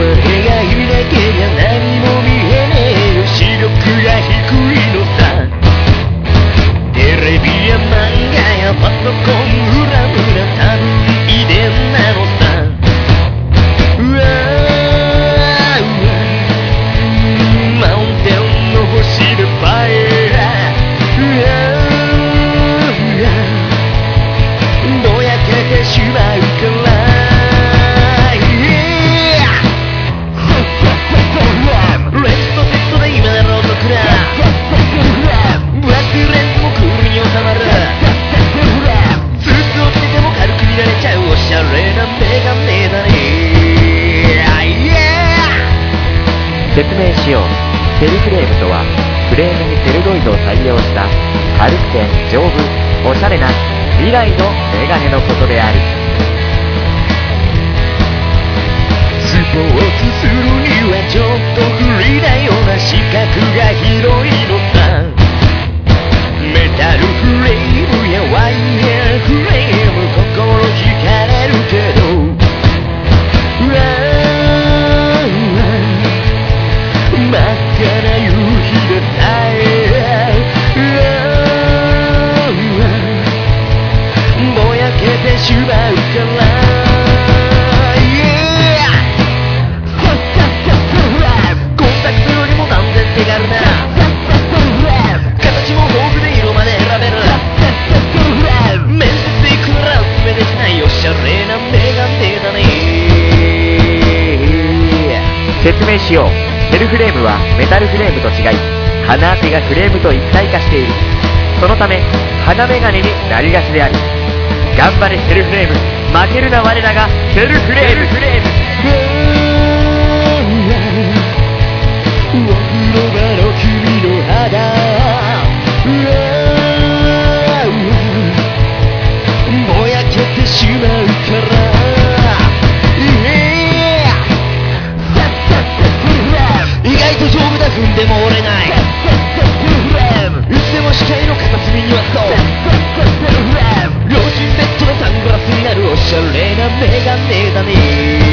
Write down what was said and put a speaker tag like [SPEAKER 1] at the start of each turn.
[SPEAKER 1] がいなけりゃ何も見えねえよ。視力が低いのさ。テレビや漫画やパソコン裏裏多分遺伝なのさ。うわーうわマウンテンの星でファイヤー。うわぼやけてしまうからレストセットで今ならお得だ。ブラックレンズもクールに収まる。スーツを着てても軽く見られちゃうおしゃれなメガネだね。
[SPEAKER 2] 説明しよう。セルフレームとはフレームにセルロイドを採用した軽くて丈夫、おしゃれな未来のメガネのことである。
[SPEAKER 1] スポーツするにはちょっと不利なような視覚が広いのさ。メタルフレームやワイヤーフレーム心惹かれるけど、うわうわ真っ赤な夕日でさえぼやけてしまうからコンタクトよりも断然手軽な形も豊富で色まで選べる面接で行くならおすすめできないおしゃれなメガネだね。
[SPEAKER 2] 説明しよう。セルフレームはメタルフレームと違い鼻当てがフレームと一体化している。そのため鼻メガネになりがちである。頑張れセルフレーム、負けるな我らがセルフレーム。
[SPEAKER 1] お風呂場の君の肌ぼやけてしまうから意外と丈夫だ踏んでも折れない。いつでも視界の片隅にはそう両親ベッドのサングラスになるおしゃれなメガネだね。